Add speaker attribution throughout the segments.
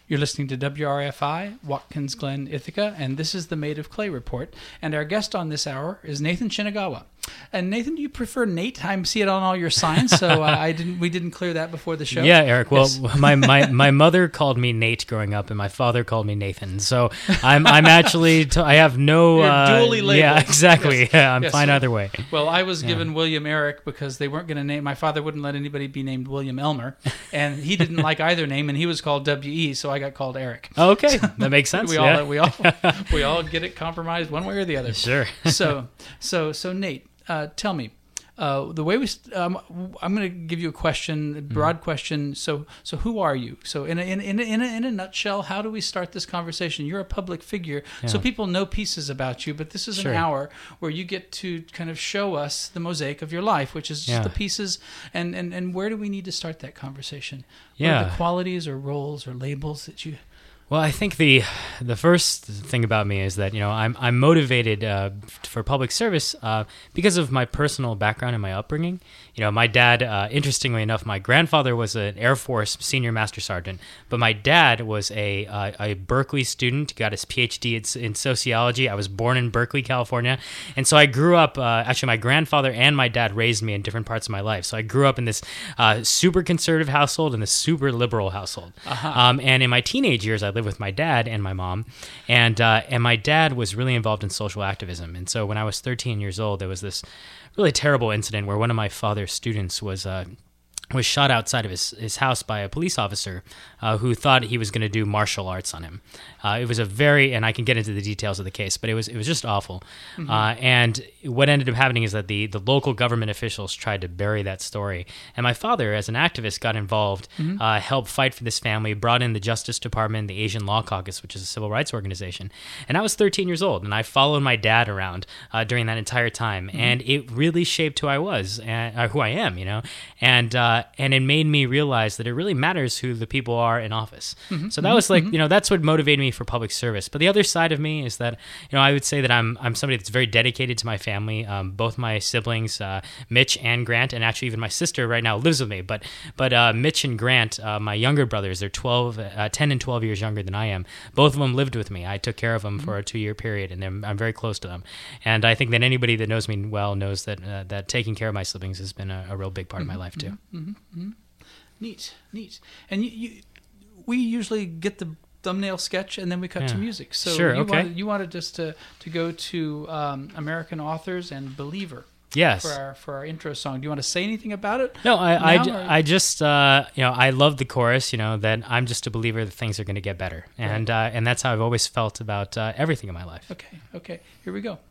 Speaker 1: You're listening to WRFI, Watkins Glen, Ithaca, and this is the Made of Clay Report. And our guest on this hour is Nathan Shinagawa. And Nathan, do you prefer Nate? I see it on all your signs, so we didn't clear that before the show.
Speaker 2: Yeah, Eric. Well,
Speaker 1: Yes.
Speaker 2: my mother called me Nate growing up, and my father called me Nathan. So I'm actually I have no.
Speaker 1: You're dually labeled.
Speaker 2: Yeah, exactly.
Speaker 1: Yes.
Speaker 2: Yeah, I'm
Speaker 1: Yes.
Speaker 2: fine either way.
Speaker 1: Well, I was given William Eric because they weren't going to name. My father wouldn't let anybody be named William Elmer, and he didn't like either name, and he was called W.E., so I got called Eric.
Speaker 2: Oh, okay, that makes sense.
Speaker 1: We all get it compromised one way or the other.
Speaker 2: Sure.
Speaker 1: So Nate, tell me. The way I'm going to give you a question, a broad question. So who are you? So in a nutshell, how do we start this conversation? You're a public figure, so people know pieces about you, but this is an hour where you get to kind of show us the mosaic of your life, which is just the pieces. And where do we need to start that conversation? What are the qualities or roles or labels that you?
Speaker 2: Well, I think the first thing about me is that I'm motivated for public service because of my personal background and my upbringing. My dad, interestingly enough, my grandfather was an Air Force senior master sergeant, but my dad was a Berkeley student, got his PhD in sociology. I was born in Berkeley, California, and so I grew up. Actually, my grandfather and my dad raised me in different parts of my life. So I grew up in this super conservative household and this super liberal household. And in my teenage years, I lived with my dad and my mom, and my dad was really involved in social activism. And so when I was 13 years old, there was this really terrible incident where one of my father's students was shot outside of his house by a police officer who thought he was going to do martial arts on him. It was and I can get into the details of the case, but it was just awful. Mm-hmm. And what ended up happening is that the local government officials tried to bury that story. And my father, as an activist, got involved, helped fight for this family, brought in the Justice Department, the Asian Law Caucus, which is a civil rights organization. And I was 13 years old, and I followed my dad around during that entire time. Mm-hmm. And it really shaped who I was, and who I am, and it made me realize that it really matters who the people are in office. Mm-hmm. So that was that's what motivated me for public service. But the other side of me is that, I would say that I'm somebody that's very dedicated to my family. Both my siblings, Mitch and Grant, and actually even my sister right now lives with me. But Mitch and Grant, my younger brothers, they're 10 and 12 years younger than I am. Both of them lived with me. I took care of them for a 2-year period, and I'm very close to them. And I think that anybody that knows me well knows that taking care of my siblings has been a real big part of my life too.
Speaker 1: Mm-hmm. Mm-hmm. Neat. And we usually get the thumbnail sketch and then we cut to music. So
Speaker 2: sure,
Speaker 1: you wanted us to go to American Authors and Believer.
Speaker 2: Yes.
Speaker 1: For our intro song. Do you want to say anything about it?
Speaker 2: No, I just I love the chorus. That I'm just a believer that things are going to get better, and that's how I've always felt about everything in my life.
Speaker 1: Okay. Here we go.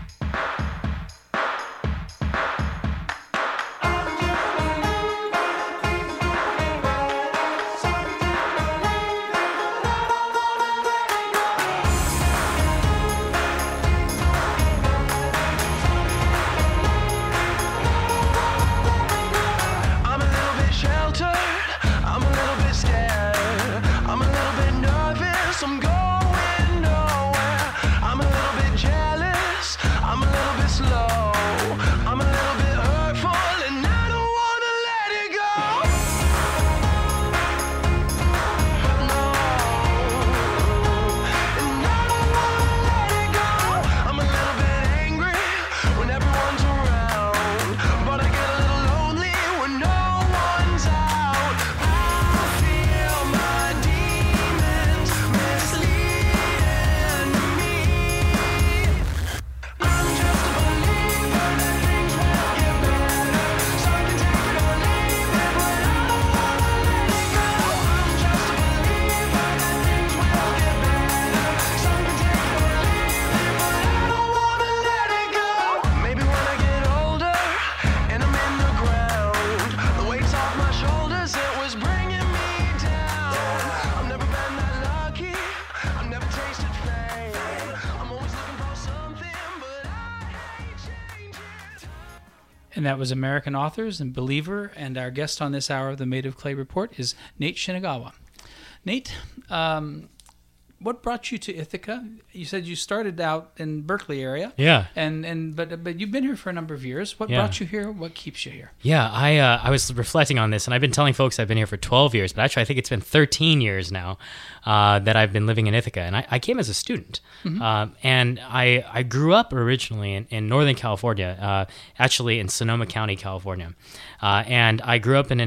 Speaker 1: And that was American Authors and Believer, and our guest on this hour of the Made of Clay Report is Nate Shinagawa. Nate, what brought you to Ithaca? You said you started out in Berkeley area.
Speaker 2: Yeah.
Speaker 1: But you've been here for a number of years. What
Speaker 2: Yeah.
Speaker 1: brought you here? What keeps you here?
Speaker 2: Yeah, I was reflecting on this, and I've been telling folks I've been here for 12 years, but actually I think it's been 13 years now that I've been living in Ithaca. And I came as a student, and I grew up originally in Northern California, actually in Sonoma County, California, and I grew up in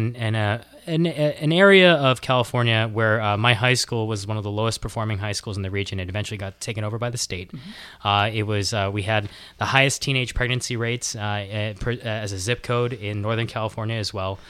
Speaker 2: an area of California where my high school was one of the lowest performing high schools in the region. It eventually got taken over by the state. It was we had the highest teenage pregnancy rates as a zip code in Northern California as well,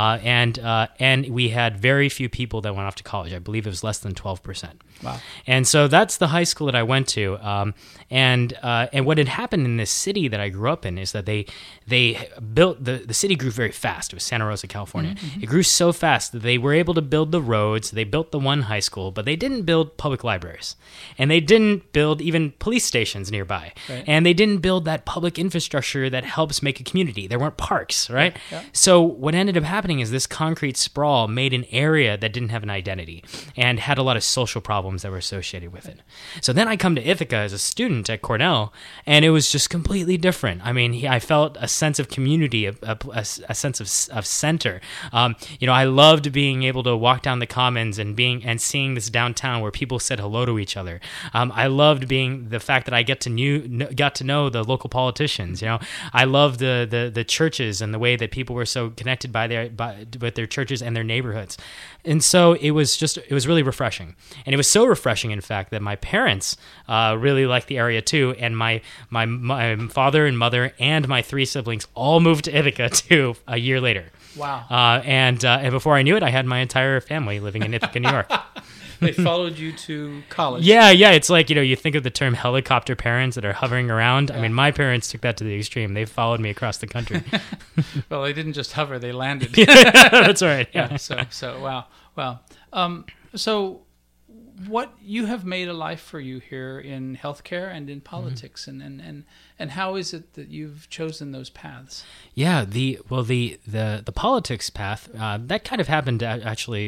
Speaker 2: and we had very few people that went off to college. I believe it was less than 12%.
Speaker 1: Wow.
Speaker 2: And so that's the high school that I went to. And what had happened in this city that I grew up in is that they built the city grew very fast. It was Santa Rosa, California. It grew so fast that they were able to build the roads. They built the one high school, but they didn't build public libraries, and they didn't build even police stations nearby,
Speaker 1: Right.
Speaker 2: and they didn't build that public infrastructure that helps make a community. There weren't parks, right?
Speaker 1: Yeah.
Speaker 2: So what ended up happening is this concrete sprawl made an area that didn't have an identity and had a lot of social problems that were associated with it. So then I come to Ithaca as a student at Cornell, and it was just completely different. I mean, I felt a sense of community, a sense of center. I loved being able to walk down the commons and seeing this downtown where people said hello to each other. I loved the fact that I got to know the local politicians. I loved the churches and the way that people were so connected with their churches and their neighborhoods. And so it was really refreshing. And it was so refreshing, in fact, that my parents really liked the area too. And my father and mother and my 3 siblings all moved to Ithaca too a year later.
Speaker 1: Wow.
Speaker 2: And before I knew it, I had my entire family living in Ithaca, New York.
Speaker 1: They followed you to college.
Speaker 2: Yeah. It's like, you think of the term helicopter parents that are hovering around. Yeah. I mean, my parents took that to the extreme. They followed me across the country.
Speaker 1: Well, they didn't just hover, they landed.
Speaker 2: Yeah, that's right. Yeah.
Speaker 1: So wow. So what you have made a life for you here in healthcare and in politics, and how is it that you've chosen those paths?
Speaker 2: Yeah, the politics path that kind of happened actually.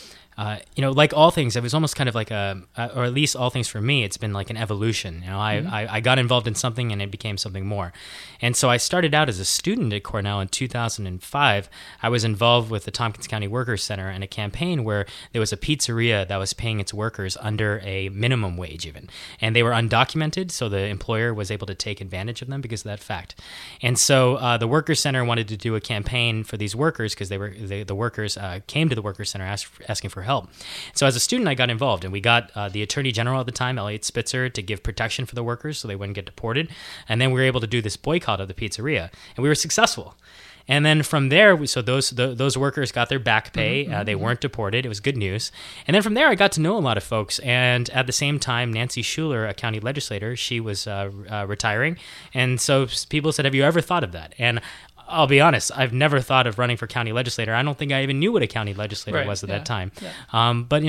Speaker 2: Like all things, it was almost kind of like or at least all things for me, it's been like an evolution. I got involved in something and it became something more. And so I started out as a student at Cornell in 2005. I was involved with the Tompkins County Workers Center and a campaign where there was a pizzeria that was paying its workers under a minimum wage even. And they were undocumented, so the employer was able to take advantage of them because of that fact. And so the Workers Center wanted to do a campaign for these workers because the workers came to the Workers Center asking for help. So as a student, I got involved, and we got the Attorney General at the time, Elliot Spitzer, to give protection for the workers so they wouldn't get deported. And then we were able to do this boycott of the pizzeria, and we were successful. And then from there, those workers got their back pay. They weren't deported. It was good news. And then from there, I got to know a lot of folks. And at the same time, Nancy Schuler, a county legislator, she was retiring. And so people said, "Have you ever thought of that?" And I'll be honest, I've never thought of running for county legislator. I don't think I even knew what a county legislator was at that time. Yeah. But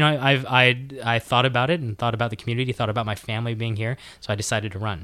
Speaker 2: I thought about it and thought about the community, thought about my family being here, so I decided to run.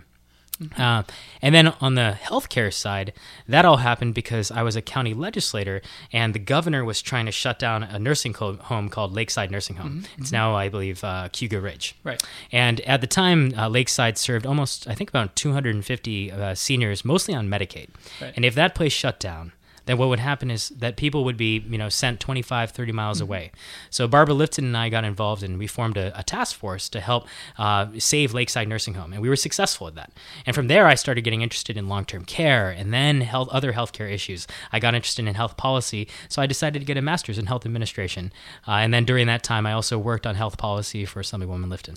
Speaker 2: And then on the healthcare side, that all happened because I was a county legislator, and the governor was trying to shut down a nursing home called Lakeside Nursing Home. It's now, I believe, Cuba Ridge.
Speaker 1: Right.
Speaker 2: And at the time, Lakeside served almost, I think, about 250 seniors, mostly on Medicaid. Right. And if that place shut down, then what would happen is that people would be, sent 25, 30 miles away. So Barbara Lifton and I got involved, and we formed a task force to help save Lakeside Nursing Home, and we were successful at that. And from there, I started getting interested in long-term care and then other healthcare issues. I got interested in health policy, so I decided to get a master's in health administration. And then during that time, I also worked on health policy for Assemblywoman Lifton.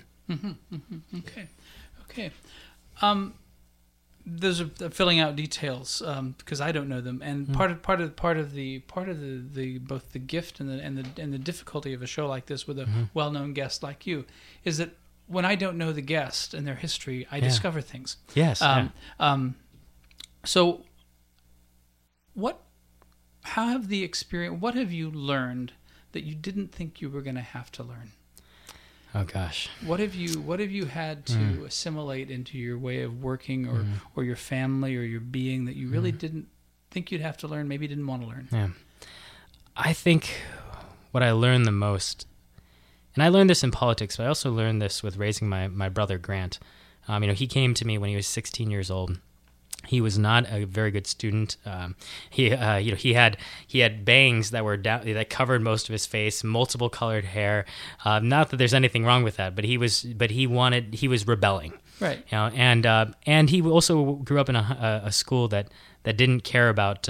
Speaker 1: Okay. Those are filling out details because I don't know them, and part of the both the gift and the difficulty of a show like this with a well-known guest like you is that when I don't know the guest and their history, I discover things.
Speaker 2: Yes.
Speaker 1: So, how have the experience? What have you learned that you didn't think you were going to have to learn?
Speaker 2: Oh gosh.
Speaker 1: What have you had to assimilate into your way of working or your family or your being that you really didn't think you'd have to learn, maybe didn't want to learn?
Speaker 2: Yeah. I think what I learned the most and I learned this in politics, but I also learned this with raising my brother Grant. He came to me when he was 16 years old. He was not a very good student. He had bangs that were that covered most of his face, multiple colored hair. Not that there's anything wrong with that, but he was rebelling.
Speaker 1: Right.
Speaker 2: And he also grew up in a school that didn't care about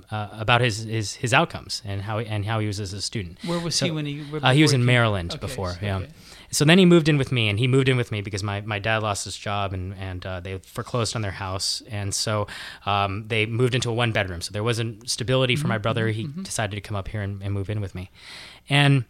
Speaker 2: his outcomes and how he was as a student.
Speaker 1: Where was he when he
Speaker 2: was in Maryland before. Yeah. Okay. So then he moved in with me, and he moved in with me because my dad lost his job and they foreclosed on their house, and so they moved into a 1-bedroom. So there wasn't stability for my brother. He decided to come up here and move in with me, and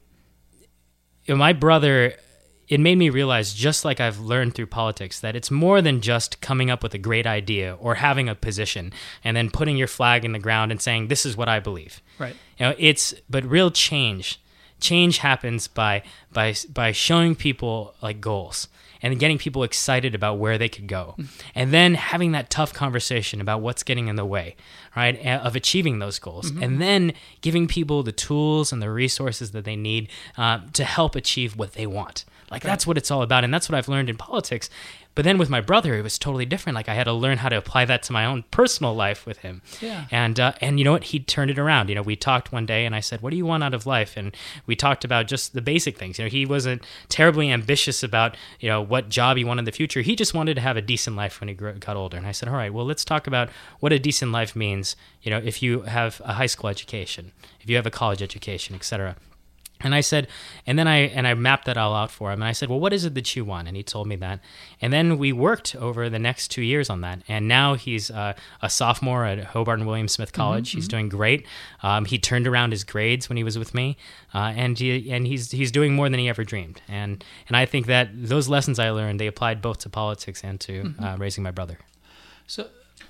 Speaker 2: my brother. It made me realize, just like I've learned through politics, that it's more than just coming up with a great idea or having a position and then putting your flag in the ground and saying, this is what I believe.
Speaker 1: Right.
Speaker 2: But real change happens by showing people like goals and getting people excited about where they could go. And then having that tough conversation about what's getting in the way, right, of achieving those goals. And then giving people the tools and the resources that they need to help achieve what they want. That's what it's all about, and that's what I've learned in politics. But then with my brother, it was totally different. I had to learn how to apply that to my own personal life with him. Yeah. And you know what? He turned it around. We talked one day, and I said, "What do you want out of life?" And we talked about just the basic things. He wasn't terribly ambitious about what job he wanted in the future. He just wanted to have a decent life when he got older. And I said, "All right, well, let's talk about what a decent life means. If you have a high school education, if you have a college education, etc." And I said, and I mapped that all out for him. And I said, well, what is it that you want? And he told me that. And then we worked over the next 2 years on that. And now he's a sophomore at Hobart and William Smith College. He's doing great. He turned around his grades when he was with me, and he's doing more than he ever dreamed. And I think that those lessons I learned, they applied both to politics and to raising my brother.
Speaker 1: So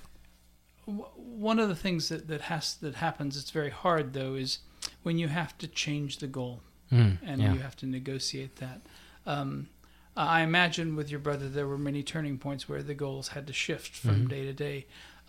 Speaker 1: one of the things that happens, it's very hard though, is when you have to change the goal you have to negotiate that. I imagine with your brother there were many turning points where the goals had to shift from day to day.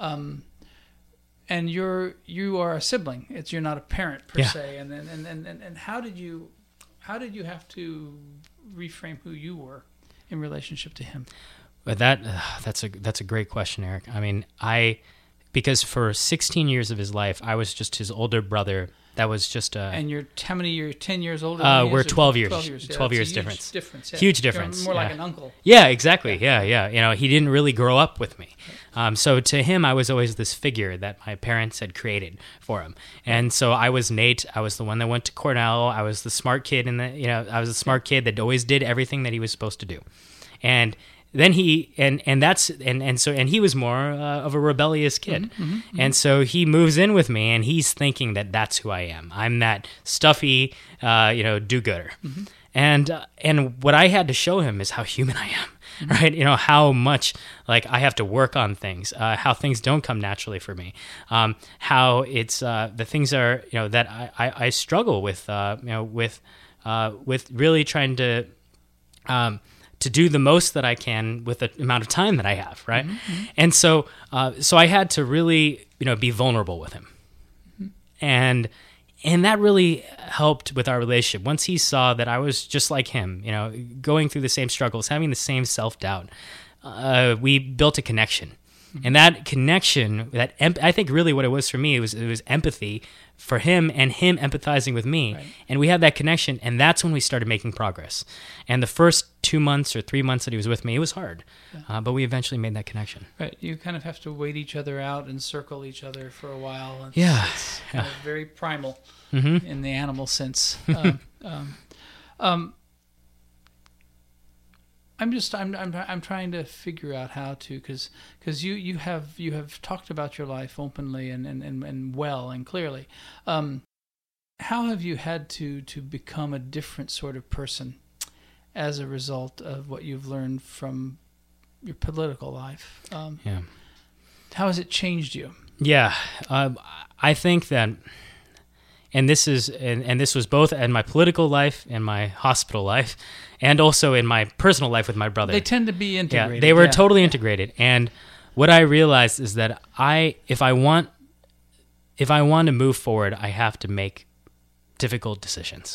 Speaker 1: And you are a sibling. You're not a parent per se. And how did you have to reframe who you were in relationship to him?
Speaker 2: But that's a great question, Eric. Because for 16 years of his life, I was just his older brother. That was just
Speaker 1: And you're how many years? 10 years older?
Speaker 2: We're 12 years.
Speaker 1: 12 years.
Speaker 2: 12 years
Speaker 1: difference.
Speaker 2: Yeah. Huge difference.
Speaker 1: You're more like an uncle.
Speaker 2: Yeah, exactly. Yeah. He didn't really grow up with me. So to him, I was always this figure that my parents had created for him. And so I was Nate. I was the one that went to Cornell. I was the smart kid I was the smart kid that always did everything that he was supposed to do. And then he he was more of a rebellious kid, and so he moves in with me, and he's thinking that that's who I am. I'm that stuffy, do-gooder, and what I had to show him is how human I am, right? How much I have to work on things, how things don't come naturally for me, how it's the things are that I struggle with, with really trying to do the most that I can with the amount of time that I have, right? And so I had to really, be vulnerable with him. And that really helped with our relationship. Once he saw that I was just like him, going through the same struggles, having the same self-doubt, we built a connection. And that connection, I think really what it was for me, it was empathy for him and him empathizing with me. Right. And we had that connection, and that's when we started making progress. And the first 2 months or 3 months that he was with me, it was hard, but we eventually made that connection.
Speaker 1: Right. You kind of have to wait each other out and circle each other for a while.
Speaker 2: It's
Speaker 1: kind of very primal in the animal sense. I'm trying to figure out how to, because you have talked about your life openly and well and clearly. How have you had to become a different sort of person as a result of what you've learned from your political life? How has it changed you?
Speaker 2: Yeah, I think that. And this was both in my political life, in my hospital life, and also in my personal life with my brother.
Speaker 1: They tend to be integrated.
Speaker 2: Yeah, they were totally integrated. And what I realized is that if I want to move forward, I have to make difficult decisions.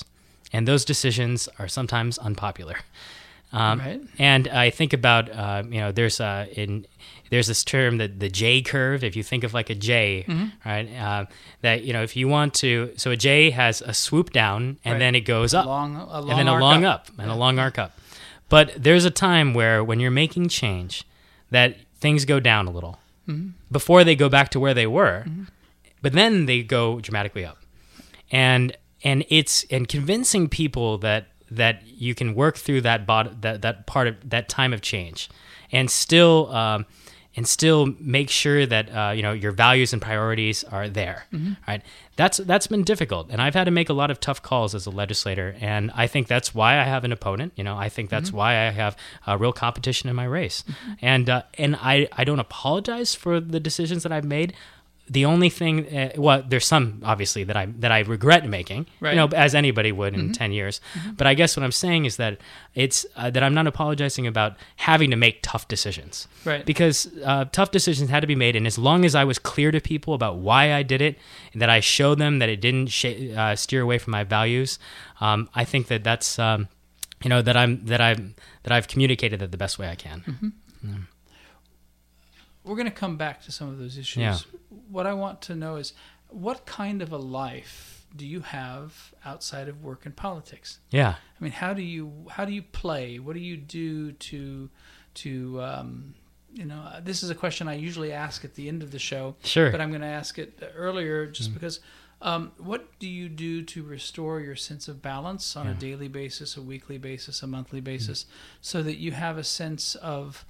Speaker 2: and those decisions are sometimes unpopular.
Speaker 1: Right.
Speaker 2: And I think about, there's this term, the J curve. If you think of like a J, right? That, if you want to, so a J has a swoop down and then it goes up,
Speaker 1: and
Speaker 2: then a long up and a long arc up. But there's a time where when you're making change, that things go down a little before they go back to where they were, but then they go dramatically up. And it's convincing people that you can work through that part of that time of change, and still make sure that your values and priorities are there. Right? That's been difficult, and I've had to make a lot of tough calls as a legislator, and I think that's why I have an opponent. I think that's why I have a real competition in my race, and I don't apologize for the decisions that I've made. The only thing, there's some obviously that I regret making,
Speaker 1: right.
Speaker 2: As anybody would in 10 years. But I guess what I'm saying is that it's that I'm not apologizing about having to make tough decisions,
Speaker 1: right?
Speaker 2: Because tough decisions had to be made, and as long as I was clear to people about why I did it, and that I showed them that it didn't steer away from my values, I think that's that I've communicated that the best way I can.
Speaker 1: We're going to come back to some of those issues.
Speaker 2: Yeah.
Speaker 1: What I want to know is, what kind of a life do you have outside of work and politics?
Speaker 2: Yeah.
Speaker 1: I mean, how do you play? What do you do to this is a question I usually ask at the end of the show.
Speaker 2: Sure.
Speaker 1: But I'm going to ask it earlier just because. What do you do to restore your sense of balance on a daily basis, a weekly basis, a monthly basis, so that you have a sense of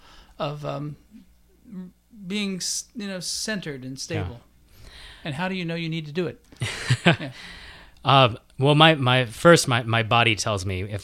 Speaker 1: being centered and stable? And how do you know you need to do it?
Speaker 2: Well, my body tells me if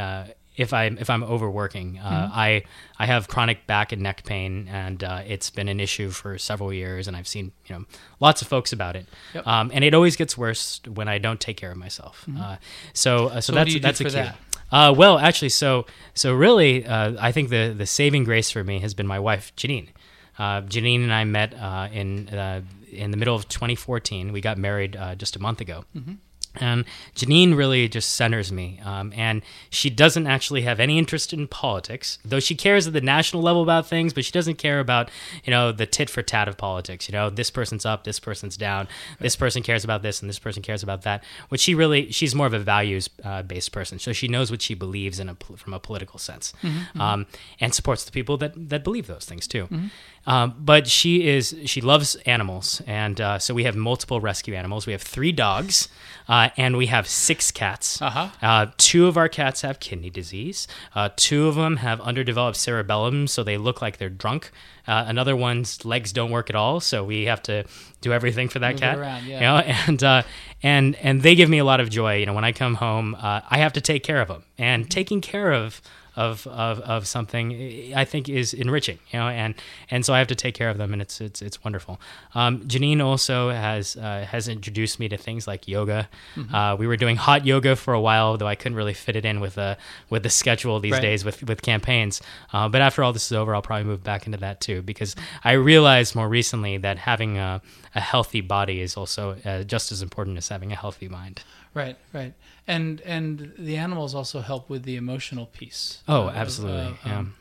Speaker 2: I'm overworking. I have chronic back and neck pain, and it's been an issue for several years, and I've seen lots of folks about it. Yep. And it always gets worse when I don't take care of myself. So
Speaker 1: what do you do
Speaker 2: that's
Speaker 1: for
Speaker 2: a key.
Speaker 1: that?
Speaker 2: Well, actually, so really, I think the saving grace for me has been my wife, Janine. Janine and I met in the middle of 2014. We got married just a month ago. And Janine really just centers me. And she doesn't actually have any interest in politics, though she cares at the national level about things, but she doesn't care about, the tit for tat of politics. This person's up, this person's down, this person cares about this, and this person cares about that. What she's more of a values-based person. So she knows what she believes from a political sense, and supports the people that believe those things too. But she loves animals, and so we have multiple rescue animals. We have 3 dogs, and we have 6 cats. 2 of our cats have kidney disease. 2 of them have underdeveloped cerebellum, so they look like they're drunk. Another one's legs don't work at all, so we have to do everything for that cat.
Speaker 1: Around,
Speaker 2: and they give me a lot of joy. When I come home, I have to take care of them, and taking care of something I think is enriching, and so I have to take care of them, and it's wonderful. Janine also has introduced me to things like yoga. We were doing hot yoga for a while, though I couldn't really fit it in with the schedule these days with campaigns. But after all this is over, I'll probably move back into that too, because I realized more recently that having a healthy body is also just as important as having a healthy mind.
Speaker 1: Right. And the animals also help with the emotional piece.
Speaker 2: Oh, absolutely.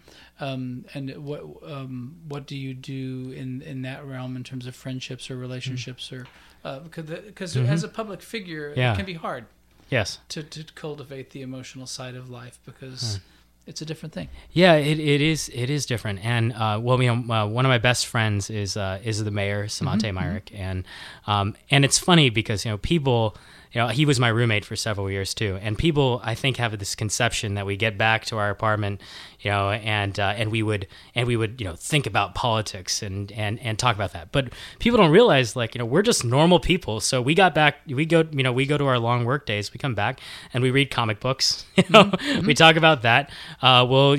Speaker 1: And what do you do in that realm in terms of friendships or relationships, or because as a public figure, it can be hard.
Speaker 2: Yes.
Speaker 1: To cultivate the emotional side of life, because it's a different thing.
Speaker 2: Yeah, it is different. And one of my best friends is the mayor, Savante Myrick, and it's funny because people. He was my roommate for several years too, and people I think have this conception that we get back to our apartment, and we would think about politics and talk about that. But people don't realize we're just normal people. So we got back, we go to our long work days, we come back and we read comic books. We talk about that. We'll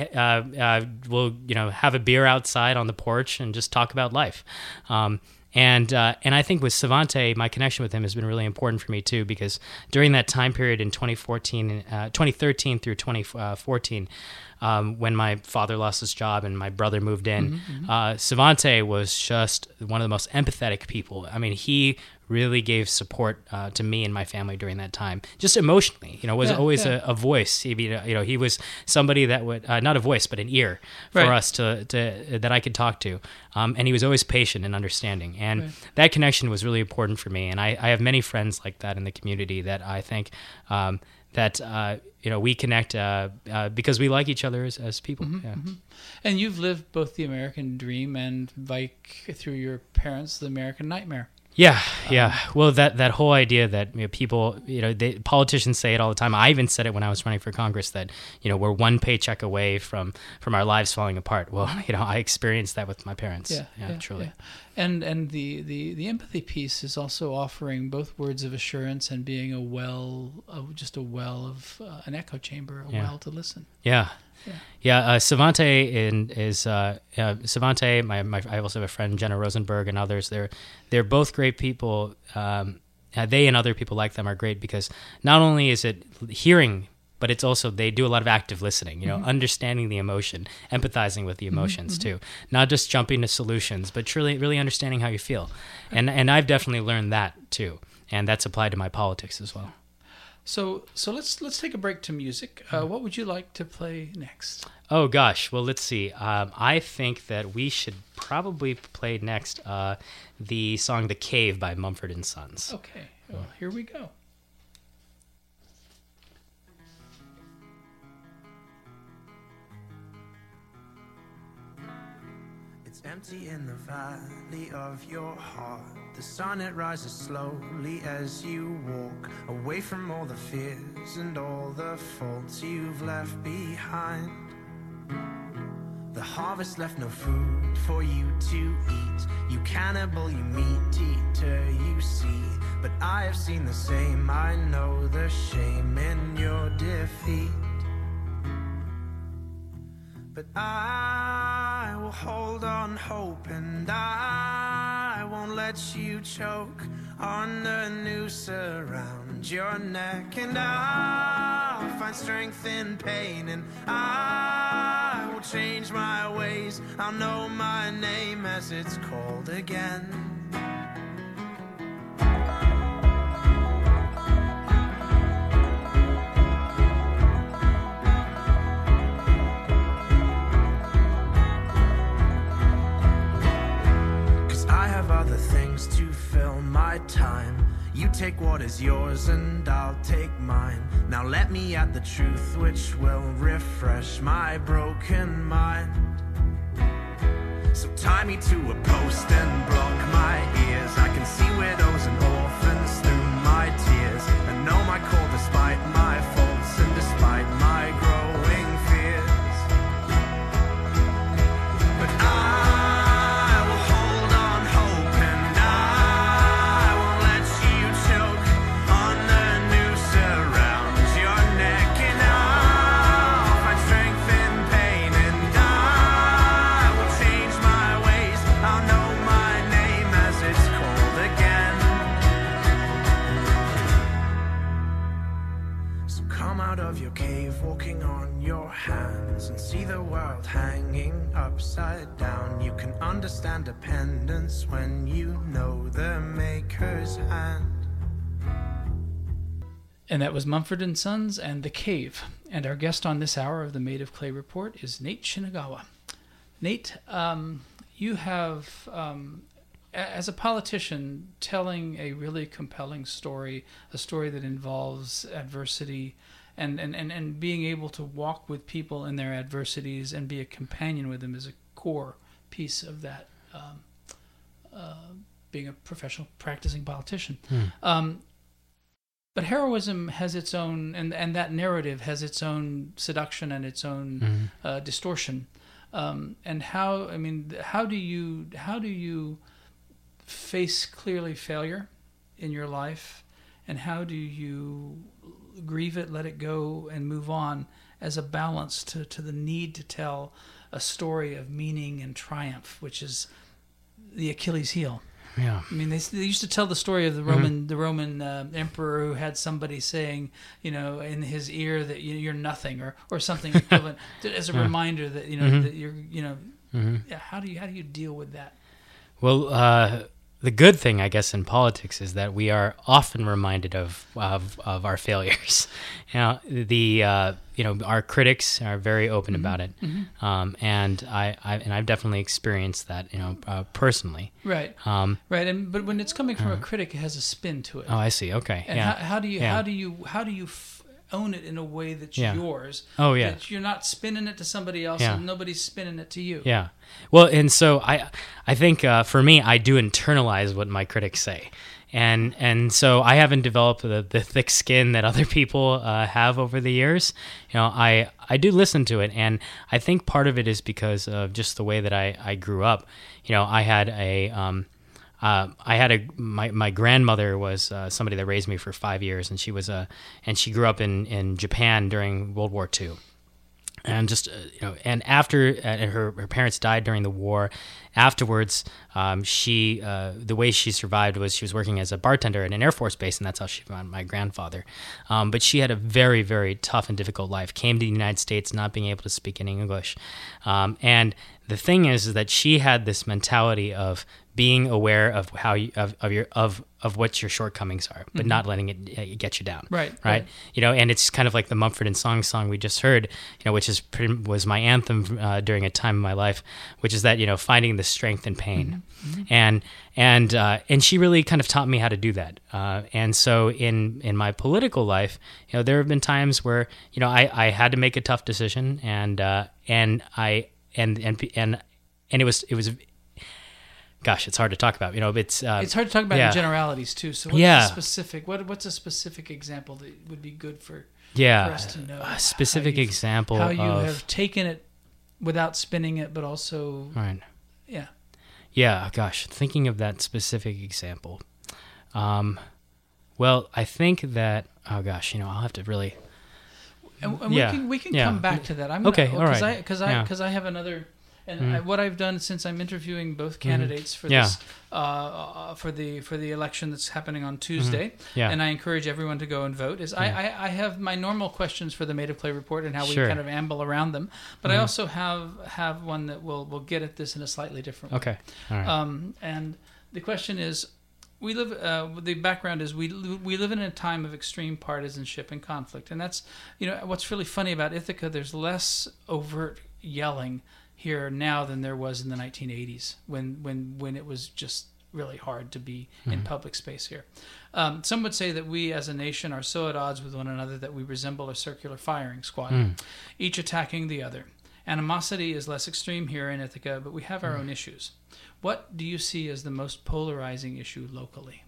Speaker 2: have a beer outside on the porch and just talk about life. And I think with Savante, my connection with him has been really important for me too, because during that time period in 2013 through 2014, when my father lost his job and my brother moved in, Savante was just one of the most empathetic people. I mean, he really gave support to me and my family during that time, just emotionally. Was always a voice. He was somebody that would not a voice, but an ear for us to that I could talk to. And he was always patient and understanding, and that connection was really important for me. And I have many friends like that in the community that I think that we connect because we like each other as people.
Speaker 1: Mm-hmm, mm-hmm. And you've lived both the American dream and through your parents, the American nightmare.
Speaker 2: Yeah. Well, that whole idea that people, politicians say it all the time. I even said it when I was running for Congress that we're one paycheck away from our lives falling apart. Well, I experienced that with my parents. Yeah, truly.
Speaker 1: Yeah. And the empathy piece is also offering both words of assurance and being a well of an echo chamber, well to listen.
Speaker 2: Yeah. Savante is Savante. I also have a friend, Jenna Rosenberg, and others. They're both great people. They and other people like them are great because not only is it hearing, but it's also they do a lot of active listening. Understanding the emotion, empathizing with the emotions too. Not just jumping to solutions, but truly really understanding how you feel. And I've definitely learned that too, and that's applied to my politics as well.
Speaker 1: So let's take a break to music. What would you like to play next?
Speaker 2: Oh gosh, well let's see. I think that we should probably play next the song "The Cave" by Mumford and Sons.
Speaker 1: Okay, well here we go.
Speaker 3: Empty in the valley of your heart. The sun, it rises slowly as you walk away from all the fears and all the faults you've left behind. The harvest left no food for you to eat. You cannibal, you meat eater, you see. But I have seen the same. I know the shame in your defeat. But I will hold on hope, and I won't let you choke on the noose around your neck. And I'll find strength in pain, and I will change my ways. I'll know my name as it's called again. To fill my time, you take what is yours and I'll take mine. Now let me at the truth which will refresh my broken mind. So tie me to a post and block my ears. I can see widows and orphans through my tears, and know my call despite my faults and despite my growing fears. But I will hold on hope, and I won't let you choke on the noose around your neck. And I'll find strength in pain, and I will change my ways. I'll know my name as it's called again. So come out of your cave, walking on your hands, and see the world hanging upside down. You can understand dependence when you know the Maker's hand.
Speaker 1: And that was Mumford and Sons and The Cave. And our guest on this hour of the Made of Clay Report is Nate Shinagawa. Nate, you have, as a politician, telling a really compelling story, a story that involves adversity, and being able to walk with people in their adversities and be a companion with them is a core piece of that, being a professional practicing politician. But heroism has its own, and that narrative has its own seduction and its own distortion. And how do you face clearly failure in your life, and how do you grieve it, let it go, and move on as a balance to the need to tell a story of meaning and triumph, which is the Achilles heel.
Speaker 2: Yeah.
Speaker 1: I mean, they used to tell the story of the Roman emperor who had somebody saying, in his ear that you're nothing, or something equivalent, as a reminder that that you're, yeah. How do you deal with that?
Speaker 2: Well, the good thing, I guess, in politics is that we are often reminded of our failures. Our critics are very open about it, and I've definitely experienced that, personally.
Speaker 1: Right. Right. But when it's coming from a critic, it has a spin to it.
Speaker 2: Oh, I see. Okay.
Speaker 1: And how do you own it in a way that's yours?
Speaker 2: Oh, yeah.
Speaker 1: That you're not spinning it to somebody else, and nobody's spinning it to you.
Speaker 2: Yeah. Well, and so I think for me, I do internalize what my critics say. And so I haven't developed the thick skin that other people have over the years. I do listen to it, and I think part of it is because of just the way that I grew up. I had my grandmother was somebody that raised me for 5 years, and she grew up in Japan during World War II. And just and after her parents died during the war. Afterwards, the way she survived was she was working as a bartender at an Air Force base, and that's how she found my grandfather. But she had a very, very tough and difficult life. Came to the United States not being able to speak any English, and the thing is that she had this mentality of being aware of how of what your shortcomings are, but not letting it get you down. Right. And it's kind of like the Mumford and Sons song we just heard, which was my anthem during a time in my life, which is that finding the strength in pain, and she really kind of taught me how to do that. And so in my political life, there have been times where I had to make a tough decision, and it was. Gosh, it's hard to talk about. It's hard
Speaker 1: to talk about in generalities too. So what's a specific example that would be good for us to know?
Speaker 2: A specific example
Speaker 1: how you have taken it without spinning it, but also
Speaker 2: right. Yeah. Gosh, thinking of that specific example. Well, I think that I'll have to really.
Speaker 1: And we can come back to that. Because I have another. And what I've done since I'm interviewing both candidates for this for the election that's happening on Tuesday, and I encourage everyone to go and vote, is I have my normal questions for the Made of Clay report and how we kind of amble around them, but I also have one that will get at this in a slightly different way.
Speaker 2: Okay. All right.
Speaker 1: And the question is, we live. The background is we live in a time of extreme partisanship and conflict, and that's what's really funny about Ithaca. There's less overt yelling here now than there was in the 1980s when it was just really hard to be in public space here. Some would say that we as a nation are so at odds with one another that we resemble a circular firing squad, each attacking the other. Animosity is less extreme here in Ithaca, but we have our own issues. What do you see as the most polarizing issue locally?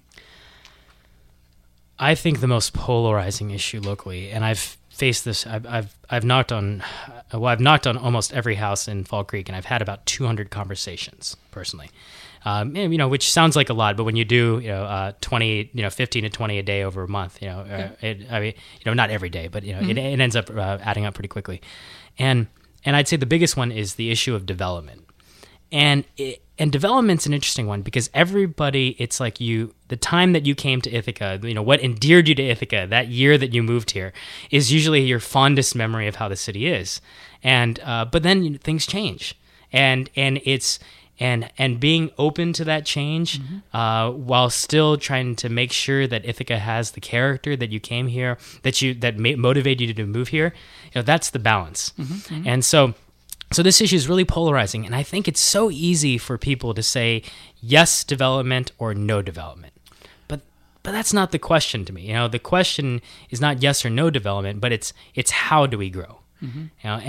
Speaker 2: I think the most polarizing issue locally, and I've faced this. I've knocked on almost every house in Fall Creek, and I've had about 200 conversations personally. Which sounds like a lot, but when you do 15 to 20 a day over a month, not every day, but it ends up adding up pretty quickly. And I'd say the biggest one is the issue of development. And development's an interesting one because everybody, it's like the time that you came to Ithaca, what endeared you to Ithaca, that year that you moved here, is usually your fondest memory of how the city is. And but then things change, and being open to that change, while still trying to make sure that Ithaca has the character that you came here, that motivated you to move here. That's the balance, and so. So this issue is really polarizing, and I think it's so easy for people to say yes development or no development. But that's not the question to me. The question is not yes or no development, but it's how do we grow? Go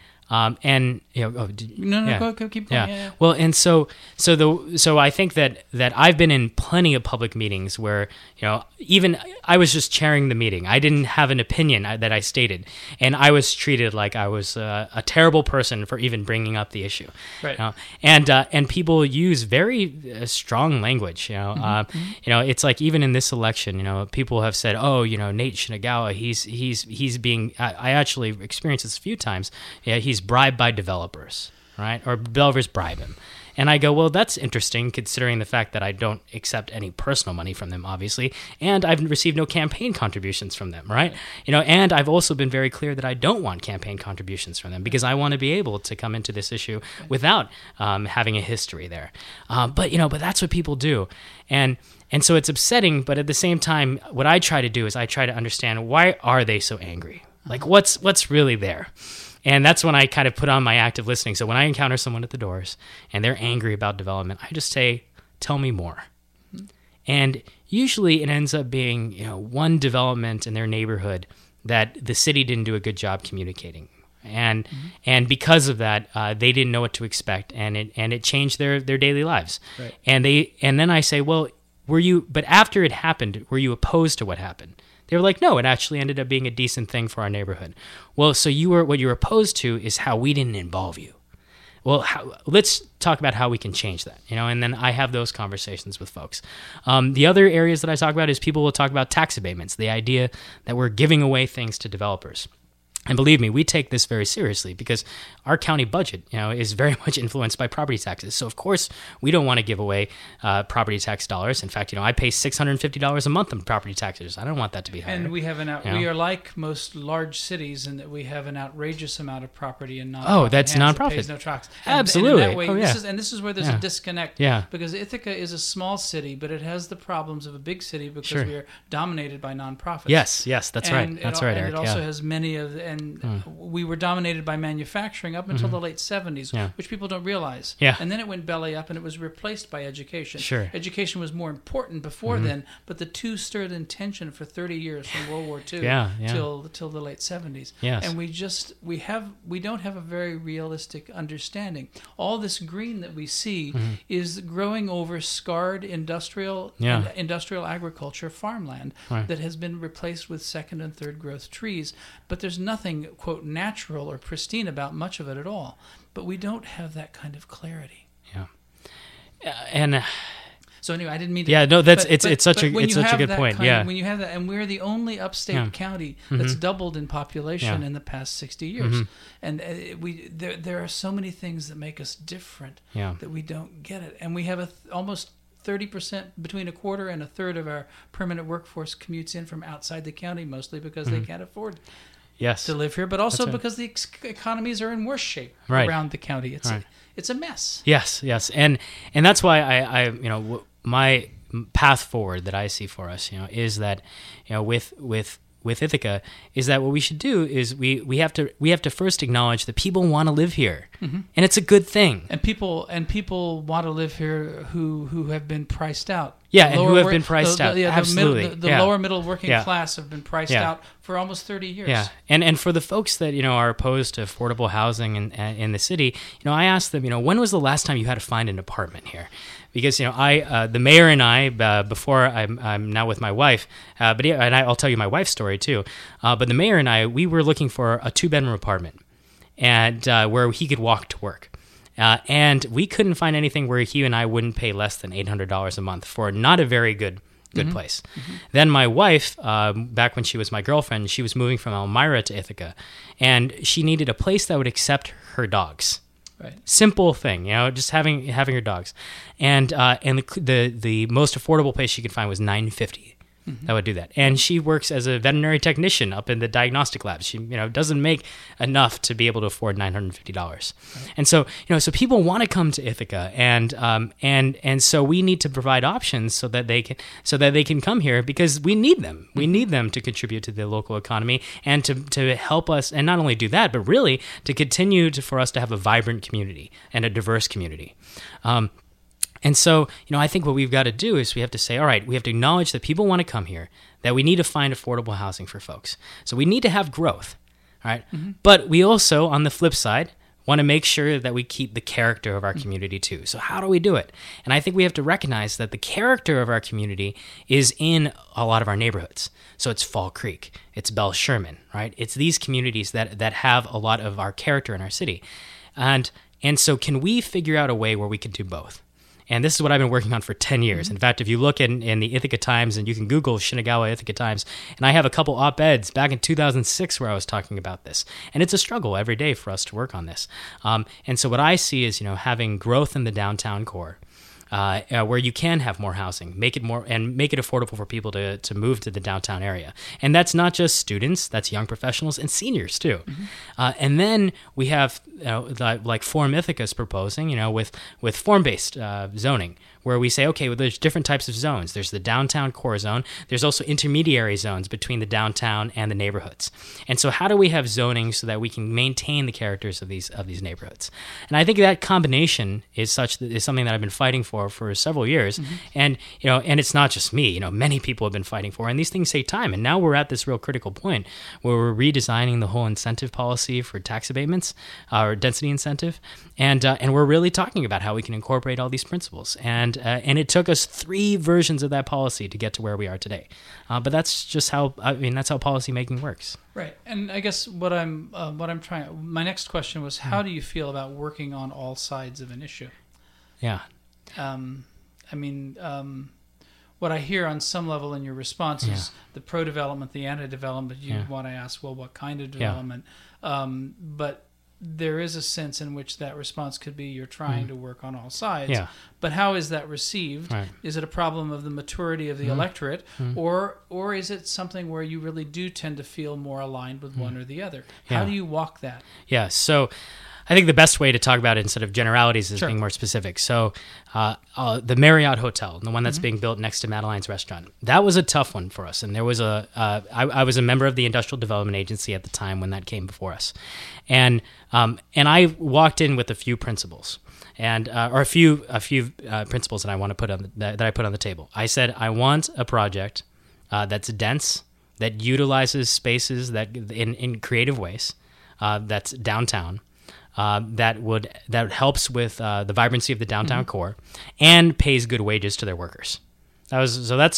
Speaker 1: keep going. Yeah.
Speaker 2: Well, and so I think that I've been in plenty of public meetings where even I was just chairing the meeting. I didn't have an opinion that I stated, and I was treated like I was a terrible person for even bringing up the issue.
Speaker 1: Right.
Speaker 2: And people use very strong language. It's like even in this election, people have said, "Oh, Nate Shinagawa, he's being." I actually experienced this a few times. Yeah, he's bribed by developers, right? Or developers bribe him. And I go, well, that's interesting considering the fact that I don't accept any personal money from them, obviously, and I've received no campaign contributions from them, right? And I've also been very clear that I don't want campaign contributions from them because I want to be able to come into this issue without having a history there. But that's what people do. And so it's upsetting, but at the same time, what I try to do is I try to understand, why are they so angry? Like, what's really there? And that's when I kind of put on my active listening. So when I encounter someone at the doors and they're angry about development, I just say, tell me more. And usually it ends up being, one development in their neighborhood that the city didn't do a good job communicating. And because of that, they didn't know what to expect, and it changed their daily lives.
Speaker 1: Right.
Speaker 2: And then I say, well, but after it happened, were you opposed to what happened? They were like, no, it actually ended up being a decent thing for our neighborhood. Well, so what you were opposed to is how we didn't involve you. Well, let's talk about how we can change that, and then I have those conversations with folks. The other areas that I talk about is people will talk about tax abatements, the idea that we're giving away things to developers. And believe me, we take this very seriously because our county budget, is very much influenced by property taxes. So of course, we don't want to give away property tax dollars. In fact, I pay $650 a month in property taxes. I don't want that to be higher.
Speaker 1: And we have we are like most large cities in that we have an outrageous amount of property in nonprofit.
Speaker 2: Oh, that's
Speaker 1: hands
Speaker 2: nonprofit.
Speaker 1: That pays no tax.
Speaker 2: Absolutely.
Speaker 1: And in that way,
Speaker 2: oh, yeah.
Speaker 1: this is where there's a disconnect.
Speaker 2: Yeah.
Speaker 1: Because Ithaca is a small city, but it has the problems of a big city because
Speaker 2: Sure.
Speaker 1: we are dominated by nonprofits.
Speaker 2: Yes, that's right. That's right,
Speaker 1: And
Speaker 2: Eric.
Speaker 1: it also
Speaker 2: yeah.
Speaker 1: has many of we were dominated by manufacturing up until the late 70s,
Speaker 2: Yeah.
Speaker 1: which people don't realize.
Speaker 2: Yeah.
Speaker 1: And then it went belly up and it was replaced by education.
Speaker 2: Sure.
Speaker 1: Education was more important before then, but the two stood in tension for 30 years from World War II till the late 70s.
Speaker 2: Yes.
Speaker 1: And we don't have a very realistic understanding. All this green that we see is growing over scarred industrial agriculture farmland that has been replaced with second and third growth trees, but there's nothing, quote, natural or pristine about much of it at all. But we don't have that kind of clarity.
Speaker 2: Yeah. And
Speaker 1: so anyway, I didn't mean to.
Speaker 2: Yeah, no, it's such a good point.
Speaker 1: When you have that, and we're the only upstate county that's doubled in population in the past 60 years, and there are so many things that make us different that we don't get it, and we have almost 30%, between a quarter and a third of our permanent workforce commutes in from outside the county, mostly because they can't afford to live here, but also because the economies are in worse shape around the county. It's a mess.
Speaker 2: Yes, and that's why I my path forward that I see for us, is that with Ithaca is that what we should do is we have to first acknowledge that people want to live here, and it's a good thing.
Speaker 1: And people want to live here who have been priced out.
Speaker 2: Yeah, and who have been priced out. Absolutely,
Speaker 1: the lower middle working class have been priced out for almost 30 years.
Speaker 2: Yeah, and for the folks that are opposed to affordable housing in the city, I ask them, when was the last time you had to find an apartment here? Because the mayor and I, before I'm now with my wife, and I'll tell you my wife's story too. But the mayor and I, we were looking for a 2-bedroom apartment, and where he could walk to work. And we couldn't find anything where he and I wouldn't pay less than $800 a month for not a very good place. Then my wife, back when she was my girlfriend, she was moving from Elmira to Ithaca, and she needed a place that would accept her dogs.
Speaker 1: Right.
Speaker 2: Simple thing, just having her dogs, and the most affordable place she could find was $950. That would do that. And she works as a veterinary technician up in the diagnostic lab. She, doesn't make enough to be able to afford $950. Right. And so, so people want to come to Ithaca, and so we need to provide options so that they can come here because we need them. We need them to contribute to the local economy and to help us, and not only do that, but really to continue for us to have a vibrant community and a diverse community. And so, I think what we've got to do is we have to say, all right, we have to acknowledge that people want to come here, that we need to find affordable housing for folks. So we need to have growth, all right? But we also, on the flip side, want to make sure that we keep the character of our community too. So how do we do it? And I think we have to recognize that the character of our community is in a lot of our neighborhoods. So it's Fall Creek, it's Bell Sherman, right? It's these communities that have a lot of our character in our city. And so can we figure out a way where we can do both? And this is what I've been working on for 10 years. In fact, if you look in the Ithaca Times, and you can Google Shinagawa Ithaca Times, and I have a couple op-eds back in 2006 where I was talking about this. And it's a struggle every day for us to work on this. And so what I see is, having growth in the downtown core, where you can have more housing, make it affordable for people to move to the downtown area. And that's not just students, that's young professionals and seniors too. And then we have like Forum Ithaca is proposing, with form-based zoning, where we say, okay, well, there's different types of zones. There's the downtown core zone. There's also intermediary zones between the downtown and the neighborhoods. And so how do we have zoning so that we can maintain the characters of these neighborhoods? And I think that combination is something that I've been fighting for several years. And, and it's not just me, many people have been fighting for, and these things take time. And now we're at this real critical point where we're redesigning the whole incentive policy for tax abatements, or density incentive. And we're really talking about how we can incorporate all these principles. And it took us 3 versions of that policy to get to where we are today. But that's just that's how policy making works.
Speaker 1: Right. And I guess what I'm trying, my next question was, how do you feel about working on all sides of an issue?
Speaker 2: Yeah.
Speaker 1: What I hear on some level in your response is the pro-development, the anti-development. You want to ask, well, what kind of development? But there is a sense in which that response could be you're trying to work on all sides. Yeah. But how is that received? Right. Is it a problem of the maturity of the electorate, or is it something where you really do tend to feel more aligned with one or the other? How do you walk that?
Speaker 2: Yeah, so I think the best way to talk about it instead of generalities is being more specific. So the Marriott Hotel, the one that's being built next to Madeline's Restaurant, that was a tough one for us. And there was I was a member of the Industrial Development Agency at the time when that came before us. And I walked in with a few principles. Or a few principles that I want to put on that I put on the table. I said I want a project that's dense, that utilizes spaces that in creative ways, that's downtown, that helps with the vibrancy of the downtown core, and pays good wages to their workers. And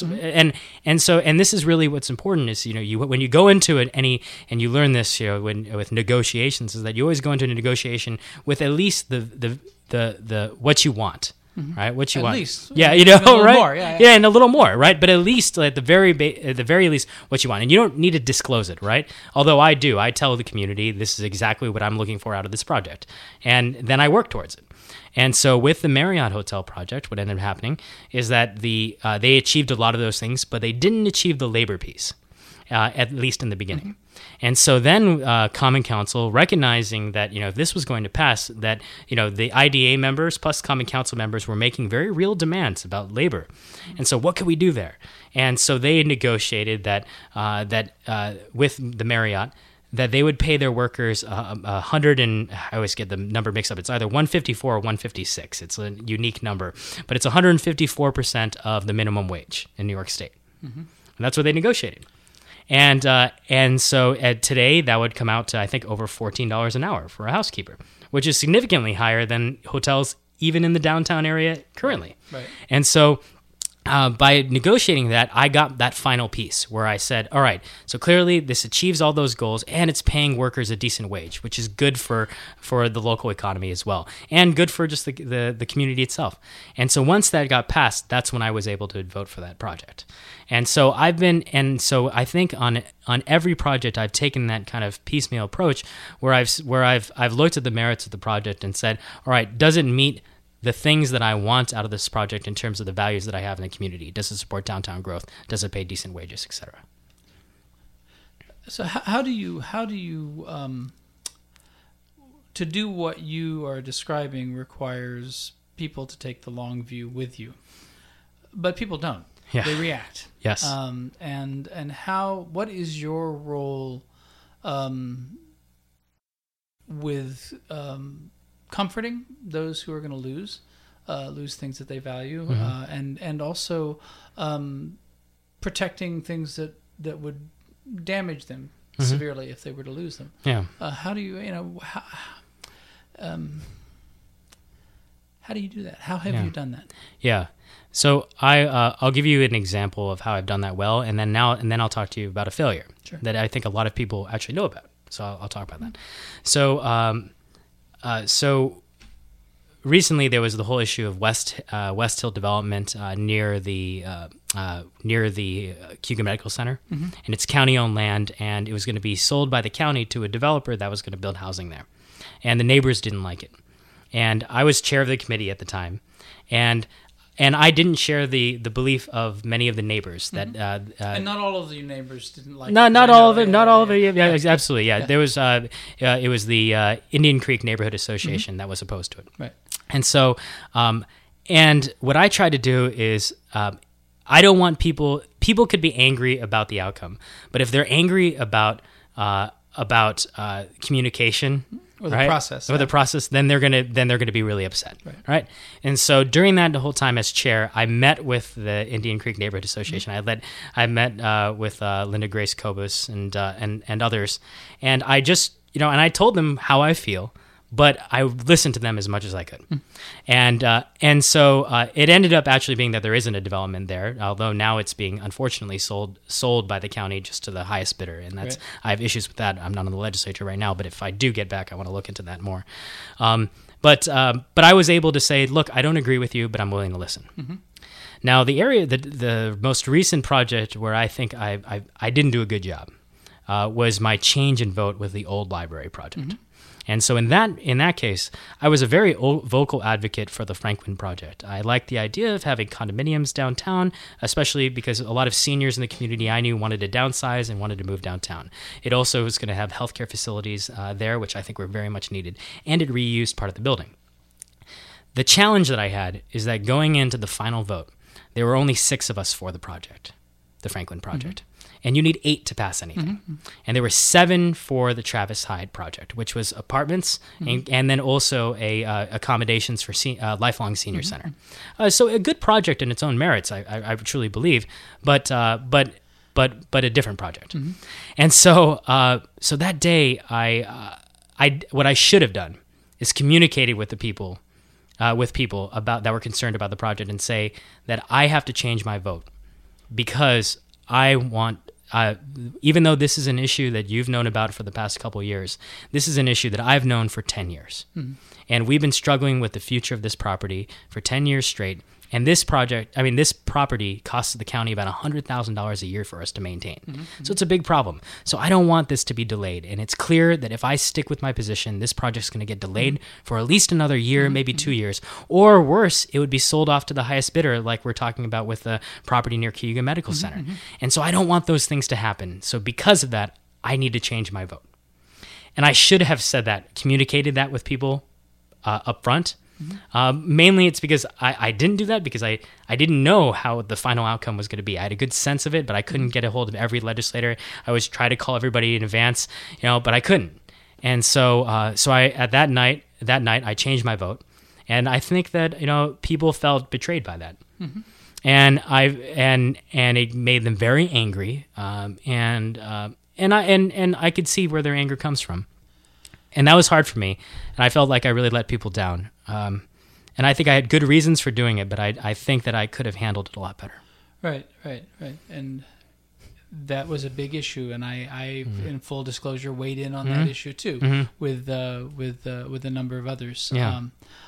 Speaker 2: this is really what's important is when you go into it and you learn this with negotiations is that you always go into a negotiation with at least the what you want. Right, what you want? At least, right? More, and a little more, right? But at least at the very least, what you want, and you don't need to disclose it, right? Although I do, I tell the community this is exactly what I'm looking for out of this project, and then I work towards it. And so with the Marriott Hotel project, what ended up happening is that they achieved a lot of those things, but they didn't achieve the labor piece, at least in the beginning. And so then Common Council, recognizing that if this was going to pass, that the IDA members plus Common Council members were making very real demands about labor, and so what could we do there? And so they negotiated that with the Marriott, that they would pay their workers 100 and I always get the number mixed up. It's either 154 or 156. It's a unique number, but it's 154% of the minimum wage in New York State, and that's what they negotiated. And so today that would come out to, I think, over $14 an hour for a housekeeper, which is significantly higher than hotels even in the downtown area currently. Right. And so by negotiating that, I got that final piece where I said, all right, so clearly this achieves all those goals and it's paying workers a decent wage, which is good for the local economy as well, and good for just the community itself. And so once that got passed, that's when I was able to vote for that project. And so I think on every project I've taken that kind of piecemeal approach where I've looked at the merits of the project and said, all right, does it meet the things that I want out of this project in terms of the values that I have in the community? Does it support downtown growth? Does it pay decent wages, etc.?
Speaker 1: So how do you to do what you are describing requires people to take the long view with you, but people don't. Yeah. They react.
Speaker 2: Yes.
Speaker 1: And what is your role with comforting those who are going to lose things that they value, and also protecting things that would damage them severely if they were to lose them.
Speaker 2: Yeah.
Speaker 1: How do you how do you do that? How have you done that?
Speaker 2: Yeah. So I'll give you an example of how I've done that well, and then I'll talk to you about a failure that I think a lot of people actually know about. So I'll talk about that. So recently there was the whole issue of West Hill development near the Cayuga Medical Center, and it's county-owned land, and it was going to be sold by the county to a developer that was going to build housing there, and the neighbors didn't like it, and I was chair of the committee at the time, and I didn't share the belief of many of the neighbors that
Speaker 1: and not all of the neighbors didn't like it.
Speaker 2: Not all of it. Not all of it. Yeah, absolutely. Yeah, there was it was the Indian Creek Neighborhood Association that was opposed to it.
Speaker 1: Right.
Speaker 2: And so, and what I try to do is, I don't want people could be angry about the outcome, but if they're angry about communication
Speaker 1: or the process,
Speaker 2: or the process, then they're gonna be really upset, right? And so during that the whole time as chair, I met with the Indian Creek Neighborhood Association. I met with Linda Grace Kobus and others, and I just and I told them how I feel. But I listened to them as much as I could, and so it ended up actually being that there isn't a development there, although now it's being unfortunately sold by the county just to the highest bidder, and that's I have issues with that. I'm not in the legislature right now, but if I do get back, I want to look into that more. But I was able to say, look, I don't agree with you, but I'm willing to listen. Now the area the most recent project where I think I didn't do a good job was my change in vote with the old library project. And so in that case, I was a very vocal advocate for the Franklin project. I liked the idea of having condominiums downtown, especially because a lot of seniors in the community I knew wanted to downsize and wanted to move downtown. It also was going to have healthcare facilities there, which I think were very much needed, and it reused part of the building. The challenge that I had is that going into the final vote, there were only 6 of us for the project, the Franklin project. And you need 8 to pass anything. And there were 7 for the Travis Hyde project, which was apartments and then also accommodations for lifelong senior center. So a good project in its own merits, I truly believe, but a different project. And so so that day, what I should have done is communicated with the people, about that were concerned about the project, and say that I have to change my vote because I want. Even though this is an issue that you've known about for the past couple of years, this is an issue that I've known for 10 years. And we've been struggling with the future of this property for 10 years straight. And this property costs the county about $100,000 a year for us to maintain. So it's a big problem. So I don't want this to be delayed. And it's clear that if I stick with my position, this project's going to get delayed for at least another year, maybe 2 years. Or worse, it would be sold off to the highest bidder, like we're talking about with the property near Cayuga Medical Center. And so I don't want those things to happen. So because of that, I need to change my vote. And I should have said that, communicated that with people up front. Mainly it's because I didn't do that because I didn't know how the final outcome was going to be. I had a good sense of it, but I couldn't get a hold of every legislator. I always try to call everybody in advance, but I couldn't. And so I that night I changed my vote, and I think that people felt betrayed by that, and it made them very angry, and I could see where their anger comes from. And that was hard for me, and I felt like I really let people down. And I think I had good reasons for doing it, but I think that I could have handled it a lot better.
Speaker 1: Right. And that was a big issue, and I in full disclosure, weighed in on that issue too, with a number of others.
Speaker 2: Yeah.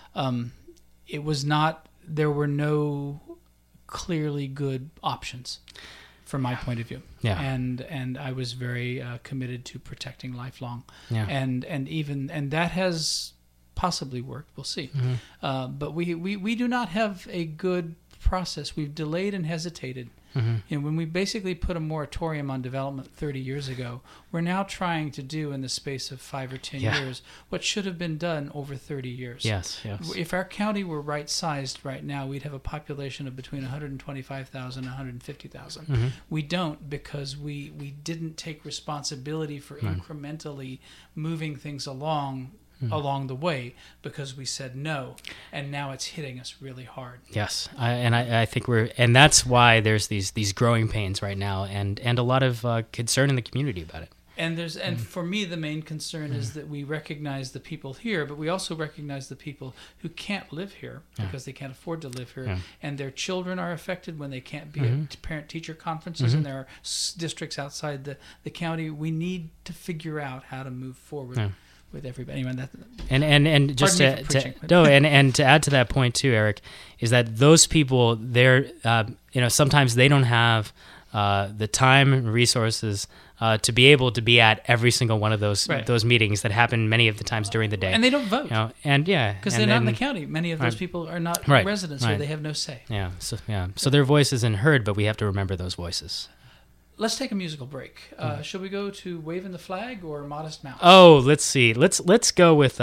Speaker 1: It was not. There were no clearly good options from my point of view.
Speaker 2: Yeah.
Speaker 1: And I was very committed to protecting lifelong.
Speaker 2: Yeah.
Speaker 1: And that has possibly worked. We'll see. But we do not have a good process. We've delayed and hesitated. When we basically put a moratorium on development 30 years ago, we're now trying to do in the space of 5 or 10 years what should have been done over 30 years.
Speaker 2: Yes.
Speaker 1: If our county were right-sized right now, we'd have a population of between 125,000 and 150,000. We don't, because we didn't take responsibility for incrementally moving things along the way, because we said no, and now it's hitting us really hard.
Speaker 2: Yes, I think and that's why there's these growing pains right now, and a lot of concern in the community about it.
Speaker 1: And for me, the main concern is that we recognize the people here, but we also recognize the people who can't live here because they can't afford to live here, and their children are affected when they can't be at parent-teacher conferences, and there are districts outside the county. We need to figure out how to move forward with everybody. Anyway,
Speaker 2: And just
Speaker 1: Pardon me for
Speaker 2: to
Speaker 1: preaching, but-
Speaker 2: no, and to add to that point too, Eric, is that those people, they're sometimes they don't have the time and resources to be able to be at every single one of those
Speaker 1: Right.
Speaker 2: those meetings that happen many of the times during the day.
Speaker 1: and they don't vote.
Speaker 2: Because
Speaker 1: They're not in the county. Many of those
Speaker 2: Right.
Speaker 1: people are not
Speaker 2: Right.
Speaker 1: residents here.
Speaker 2: Right.
Speaker 1: They have no say.
Speaker 2: So their voice isn't heard, but we have to remember those voices.
Speaker 1: Let's take a musical break. Should we go to Waving the Flag or Modest Mouse?
Speaker 2: Oh, let's see. Let's go with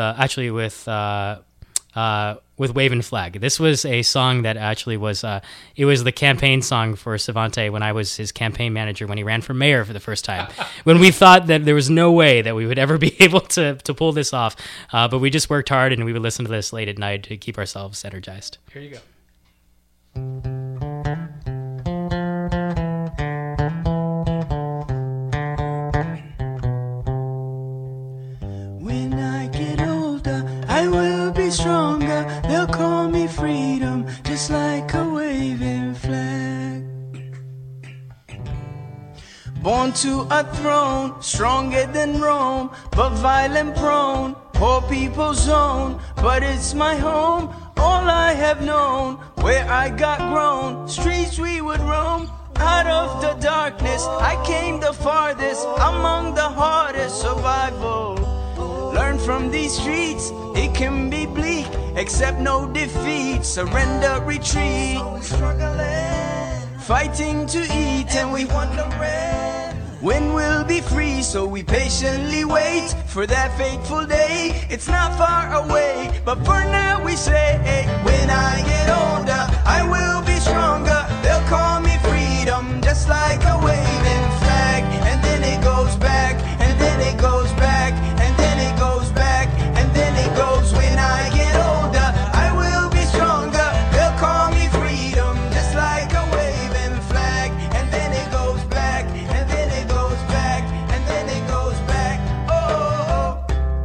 Speaker 2: with Waving Flag. This was a song that actually was it was the campaign song for Savante when I was his campaign manager when he ran for mayor for the first time. When we thought that there was no way that we would ever be able to pull this off, but we just worked hard and we would listen to this late at night to keep ourselves energized.
Speaker 1: Here you go.
Speaker 4: When I get older, I will be stronger. They'll call me freedom, just like a waving flag. Born to a throne, stronger than Rome, but violent prone, poor people's zone. But it's my home, all I have known, where I got grown, streets we would roam. Out of the darkness, I came the farthest, among the hardest survival. Learn from these streets, it can be bleak, accept no defeat, surrender, retreat. Fighting to eat and we wondering when we'll be free, so we patiently wait for that fateful day. It's not far away, but for now we say, when I get older, I will be stronger. They'll call me freedom, just like a waving flag. And then it goes back, and then it goes back, and then it goes back, and then it goes. When I get older, I will be stronger. They'll call me freedom, just like a waving flag. And then it goes back, and then it goes back, and then it goes back. Oh.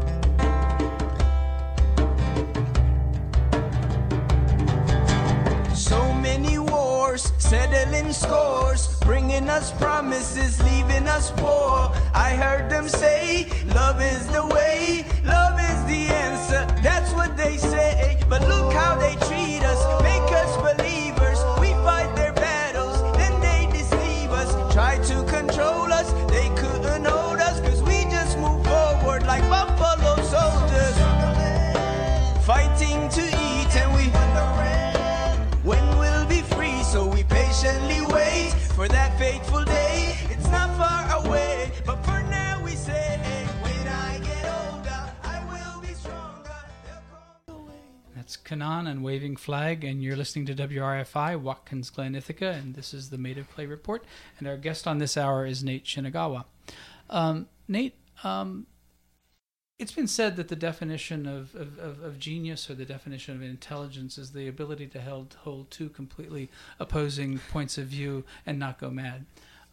Speaker 4: So many wars, settling scores, bringing us promises, leaving us poor. I heard them say, love is the way, love is the answer. That's what they say, but look how they treat us, make us believers. We fight their battles, then they deceive us, try to control us. They couldn't hold us, cause we just move forward like buffalo soldiers, fighting to eat and we when we'll be free, so we patiently wait for that fateful day. It's not far away, but for now we say, when I get older, I will be stronger. They'll call away.
Speaker 1: That's Kanan and Waving Flag, and you're listening to WRFI, Watkins Glen, Ithaca, and this is the Made of Clay Report. And our guest on this hour is Nate Shinagawa. Nate, it's been said that the definition of genius, or the definition of intelligence, is the ability to hold two completely opposing points of view and not go mad.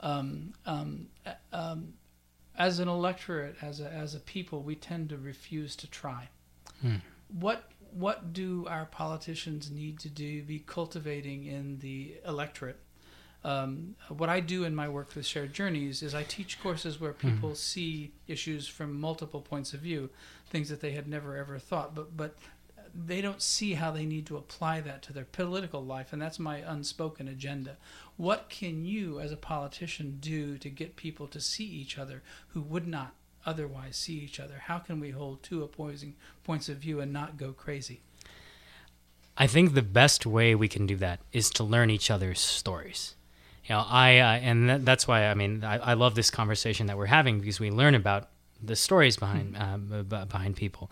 Speaker 1: As an electorate, as a people, we tend to refuse to try. What do our politicians need to do, be cultivating in the electorate? What I do in my work with Shared Journeys is I teach courses where people see issues from multiple points of view, things that they had never ever thought, but they don't see how they need to apply that to their political life, and that's my unspoken agenda. What can you as a politician do to get people to see each other who would not otherwise see each other? How can we hold two opposing points of view and not go crazy?
Speaker 2: I think the best way we can do that is to learn each other's stories. That's why I love this conversation that we're having, because we learn about the stories behind people.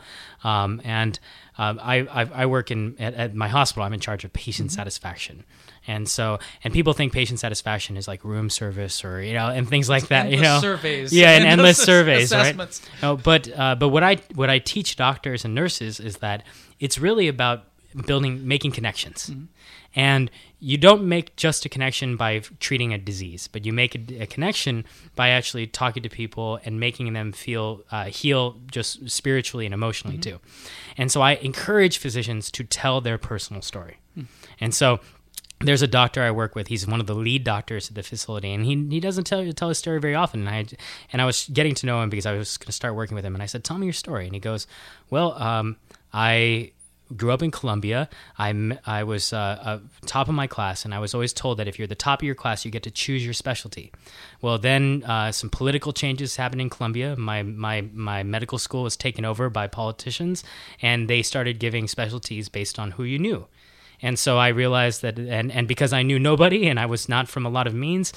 Speaker 2: I work at my hospital. I'm in charge of patient satisfaction, and people think patient satisfaction is like room service or and things like that.
Speaker 1: Endless surveys.
Speaker 2: Yeah, and endless surveys,
Speaker 1: assessments.
Speaker 2: Right? But what I teach doctors and nurses is that it's really about making connections. And you don't make just a connection by treating a disease, but you make a connection by actually talking to people and making them feel heal just spiritually and emotionally too. And so I encourage physicians to tell their personal story. And so there's a doctor I work with. He's one of the lead doctors at the facility, and he doesn't tell his story very often. And I was getting to know him because I was going to start working with him. And I said, "Tell me your story." And he goes, "Well, I grew up in Columbia. I was top of my class, and I was always told that if you're the top of your class, you get to choose your specialty. Well, then some political changes happened in Columbia. My medical school was taken over by politicians, and they started giving specialties based on who you knew." And so I realized that, and because I knew nobody and I was not from a lot of means,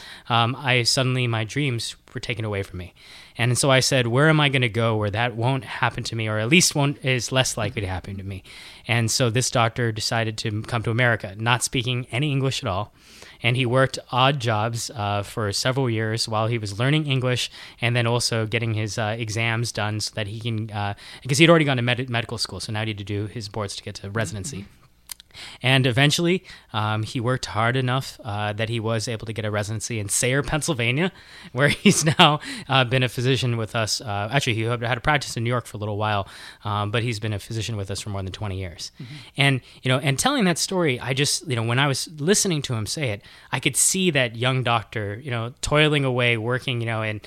Speaker 2: my dreams were taken away from me. And so I said, where am I going to go where that won't happen to me, or at least is less likely to happen to me? And so this doctor decided to come to America, not speaking any English at all. And he worked odd jobs for several years while he was learning English, and then also getting his exams done so that he can, because he'd already gone to medical school, so now he had to do his boards to get to residency. And eventually, he worked hard enough that he was able to get a residency in Sayre, Pennsylvania, where he's now been a physician with us. Actually, he had a practice in New York for a little while, but he's been a physician with us for more than 20 years. And and telling that story, I just, when I was listening to him say it, I could see that young doctor, toiling away, working,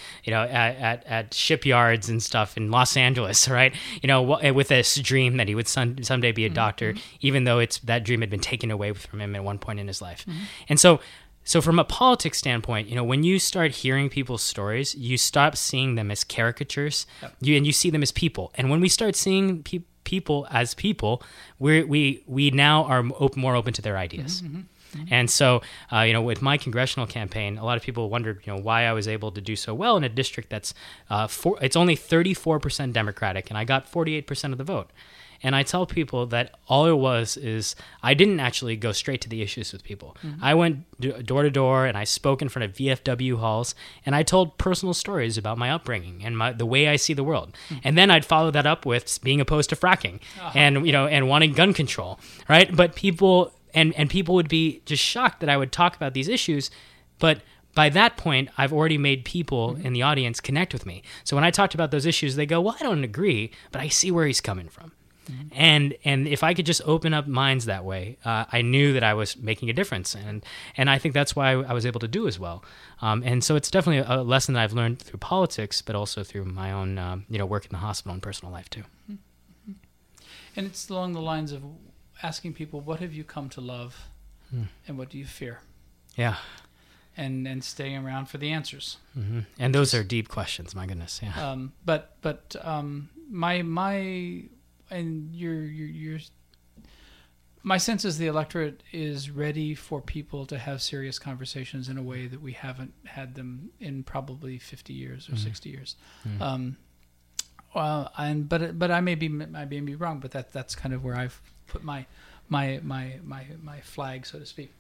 Speaker 2: at shipyards and stuff in Los Angeles, right? With this dream that he would someday be a doctor, even though that dream had been taken away from him at one point in his life. And so from a politics standpoint, when you start hearing people's stories, you stop seeing them as caricatures, and you see them as people. And when we start seeing people as people, we now are more open to their ideas. And so, with my congressional campaign, a lot of people wondered, why I was able to do so well in a district that's it's only 34% Democratic, and I got 48% of the vote. And I tell people that all it was is I didn't actually go straight to the issues with people. I went door to door, and I spoke in front of VFW halls, and I told personal stories about my upbringing and the way I see the world. And then I'd follow that up with being opposed to fracking and wanting gun control, right? But people people would be just shocked that I would talk about these issues, but by that point, I've already made people in the audience connect with me. So when I talked about those issues, they go, well, I don't agree, but I see where he's coming from. And if I could just open up minds that way, I knew that I was making a difference, and I think that's why I was able to do as well. And so it's definitely a lesson that I've learned through politics, but also through my own work in the hospital and personal life too.
Speaker 1: And it's along the lines of asking people, what have you come to love, and what do you fear?
Speaker 2: Yeah. And
Speaker 1: staying around for the answers.
Speaker 2: And those are deep questions. My goodness. Yeah.
Speaker 1: My sense is the electorate is ready for people to have serious conversations in a way that we haven't had them in probably 50 years or 60 years. But I may be wrong, but that's kind of where I've put my flag, so to speak.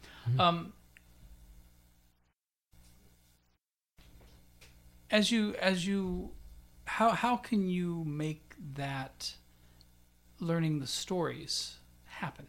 Speaker 1: How can you make that learning the stories happen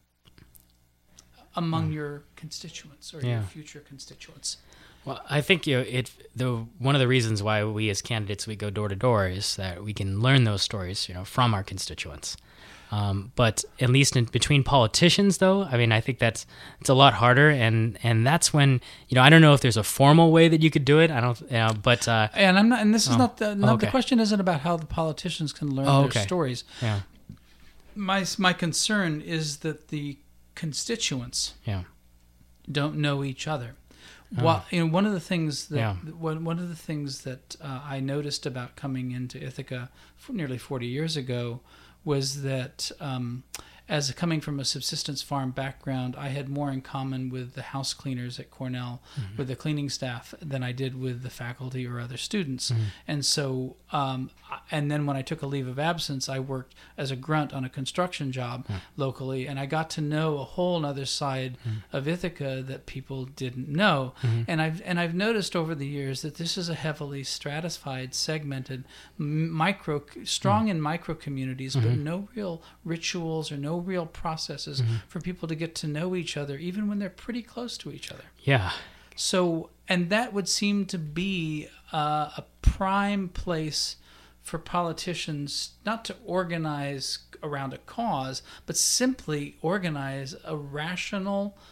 Speaker 1: among your constituents or your future constituents?
Speaker 2: Well, I think one of the reasons why we as candidates we go door to door is that we can learn those stories, from our constituents. But at least between politicians, though, I mean, I think it's a lot harder, and that's when I don't know if there's a formal way that you could do it. I don't, but
Speaker 1: and I'm not. And this is not the question. Isn't about how the politicians can learn their stories. Yeah. My concern is that the constituents don't know each other. One of the things that I noticed about coming into Ithaca nearly 40 years ago was that as coming from a subsistence farm background, I had more in common with the house cleaners at Cornell, with the cleaning staff, than I did with the faculty or other students. And so, and then when I took a leave of absence, I worked as a grunt on a construction job locally, and I got to know a whole other side of Ithaca that people didn't know. And I've noticed over the years that this is a heavily stratified, segmented, strong in micro communities, but no real rituals or no real processes for people to get to know each other, even when they're pretty close to each other.
Speaker 2: Yeah.
Speaker 1: So, and that would seem to be a prime place for politicians not to organize around a cause, but simply organize a rational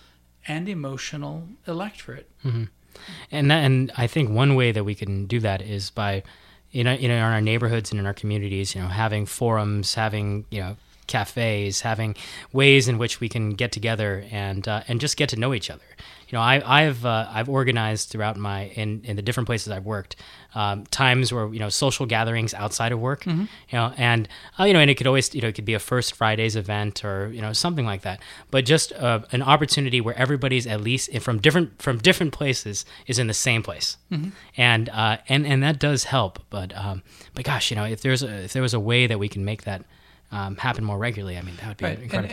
Speaker 1: and emotional electorate.
Speaker 2: And I think one way that we can do that is by, in our neighborhoods and in our communities, having forums, having, cafes, having ways in which we can get together and just get to know each other. I've organized throughout in the different places I've worked, times where, social gatherings outside of work, and it could always, it could be a First Fridays event or, something like that, but just an opportunity where everybody's at least from different places is in the same place. And that does help. But gosh, if there was a way that we can make that happen more regularly, I mean, that would be incredible.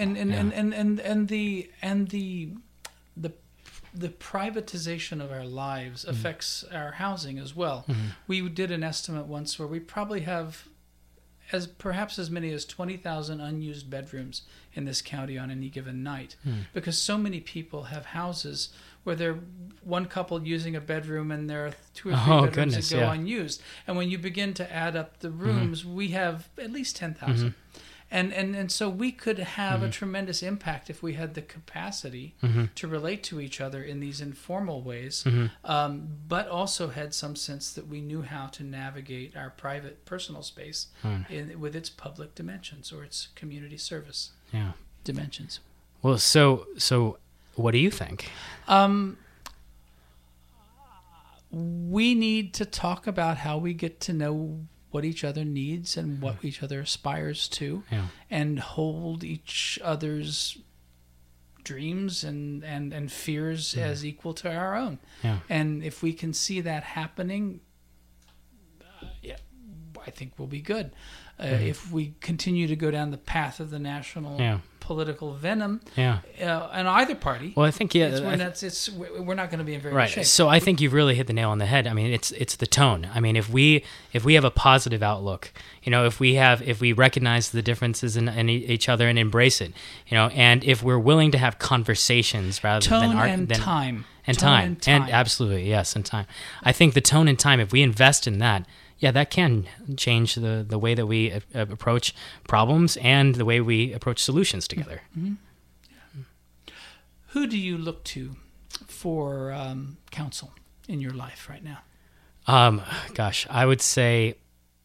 Speaker 1: And the privatization of our lives affects our housing as well. We did an estimate once where we probably have perhaps as many as 20,000 unused bedrooms in this county on any given night, because so many people have houses where they're one couple using a bedroom and there are 2 or 3 bedrooms that go unused. And when you begin to add up the rooms, we have at least 10,000. And so we could have a tremendous impact if we had the capacity to relate to each other in these informal ways, but also had some sense that we knew how to navigate our private personal space with its public dimensions or its community service dimensions.
Speaker 2: Well, so what do you think?
Speaker 1: We need to talk about how we get to know what each other needs and what each other aspires to, and hold each other's dreams and fears as equal to our own. And if we can see that happening, I think we'll be good. If we continue to go down the path of the national political venom on either party,
Speaker 2: well, I think
Speaker 1: we're not going to be in very good shape.
Speaker 2: So I think you've really hit the nail on the head. I mean, it's the tone. I mean, if we have a positive outlook, if we recognize the differences in each other and embrace it, and if we're willing to have conversations rather than
Speaker 1: time.
Speaker 2: Absolutely, yes, and time. I think the tone and time, if we invest in that, that can change the way that we approach problems and the way we approach solutions together.
Speaker 1: Who do you look to for counsel in your life right now?
Speaker 2: Gosh, I would say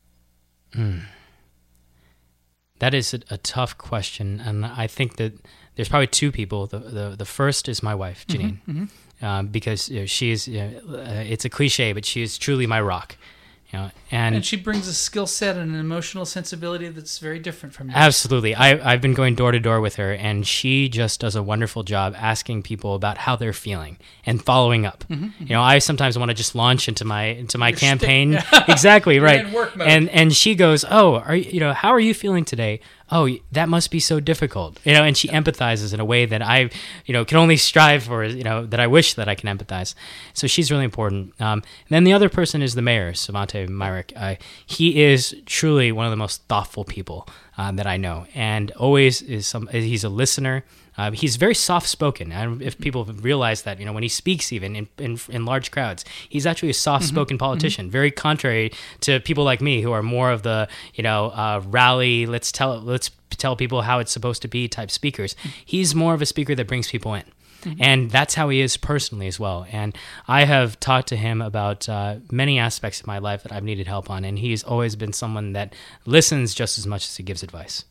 Speaker 2: that is a tough question, and I think that there's probably 2 people. The first is my wife, Janine, because she's it's a cliche, but she is truly my rock. And
Speaker 1: she brings a skill set and an emotional sensibility that's very different from yours.
Speaker 2: Absolutely. I've been going door to door with her, and she just does a wonderful job asking people about how they're feeling and following up. I sometimes want to just launch into my campaign. Exactly, right.
Speaker 1: In work mode.
Speaker 2: And she goes, "Oh, how are you feeling today? Oh, that must be so difficult." And she empathizes in a way that I, can only strive for, that I wish that I can empathize. So she's really important. And then the other person is the mayor, Svante Myrick. He is truly one of the most thoughtful people that I know, and always he's a listener. He's very soft-spoken. And if people realize that, when he speaks even in large crowds, he's actually a soft-spoken politician, very contrary to people like me who are more of the, rally, let's tell people how it's supposed to be type speakers. He's more of a speaker that brings people in. And that's how he is personally as well. And I have talked to him about many aspects of my life that I've needed help on, and he's always been someone that listens just as much as he gives advice.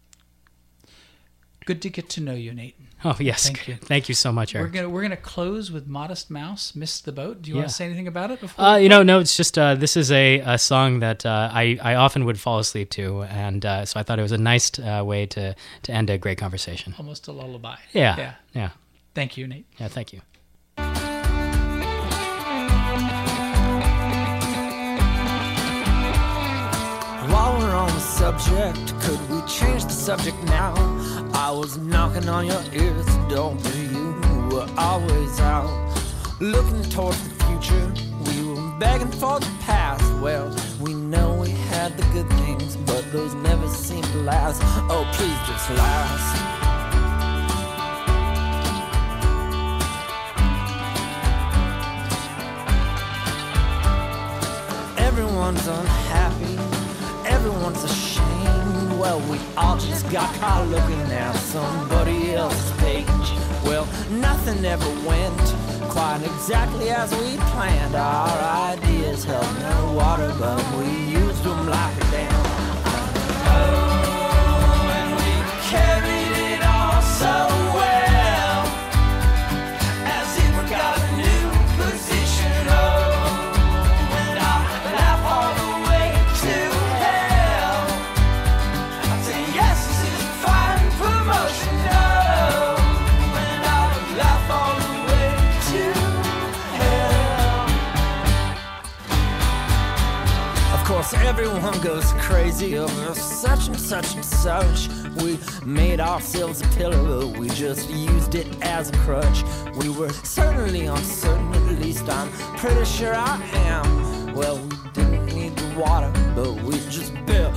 Speaker 1: Good to get to know you, Nate.
Speaker 2: Oh, yes. Thank you so much, Eric.
Speaker 1: We're gonna close with Modest Mouse, Missed the Boat. Do you want to say anything about it before?
Speaker 2: No, it's just this is a song that I often would fall asleep to, and so I thought it was a nice way to end a great conversation.
Speaker 1: Almost a lullaby.
Speaker 2: Yeah.
Speaker 1: Thank you, Nate.
Speaker 2: Yeah, thank you.
Speaker 3: While we're on the subject, could we change the subject now? I was knocking on your ears, don't be you were always out. Looking towards the future, we were begging for the past. Well, we know we had the good things, but those never seem to last. Oh, please just last. Everyone's unhappy, everyone's ashamed. Well, we
Speaker 5: We all just got caught looking at somebody else's page. Well, nothing ever went quite exactly as we planned. Our ideas held no water, but we used them like a dam. Oh, and we carried it all so well, as if we got a new position. Oh, and I laugh all the way to hell. I say yes, this is fine promotion. Oh, and I laugh all the way to hell. Of course, everyone goes crazy over such and such and such. We made ourselves a pillar, but we just used it as a crutch. We were certainly uncertain, at least I'm pretty sure I am. Well, we didn't need the water, but we just built